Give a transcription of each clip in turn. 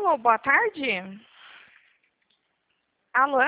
Alô, boa tarde. Alô?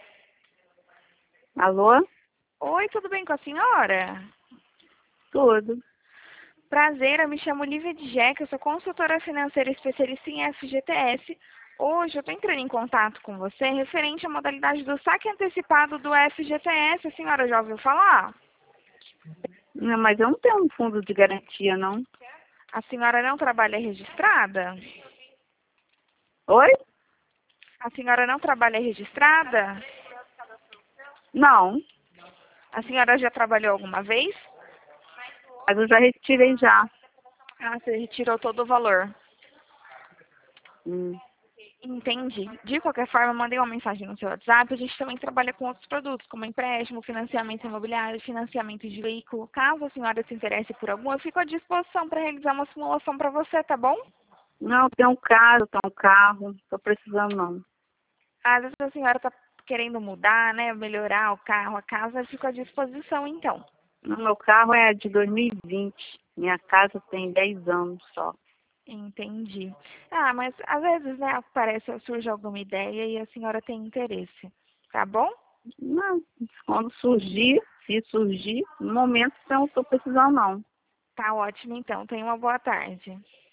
Alô? Oi, tudo bem com a senhora? Tudo. Prazer, eu me chamo Lívia de Jeca, eu sou consultora financeira especialista em FGTS. Hoje eu estou entrando em contato com você referente à modalidade do saque antecipado do FGTS. A senhora já ouviu falar? Não, mas eu não tenho um fundo de garantia, não. A senhora não trabalha registrada? Oi? A senhora não trabalha registrada? Não, A senhora já trabalhou alguma vez? mas eu já retirei já. Ah, você retirou todo o valor. Hum. Entendi. De qualquer forma, mandei uma mensagem no seu WhatsApp. A gente também trabalha com outros produtos, como empréstimo, financiamento imobiliário, financiamento de veículo. Caso a senhora se interesse por algum, eu fico à disposição para realizar uma simulação para você, tá bom? Não, eu tenho um carro, tenho um carro. Tô precisando, não. Às vezes a senhora está querendo mudar, né? Melhorar o carro, a casa, eu fico à disposição, então. O meu carro é de 2020. Minha casa tem 10 anos só. Entendi. Ah, mas às vezes, né, surge alguma ideia e a senhora tem interesse, tá bom? Não, quando surgir, se surgir, no momento eu não estou precisando, não. Tá ótimo, então. Tenha uma boa tarde.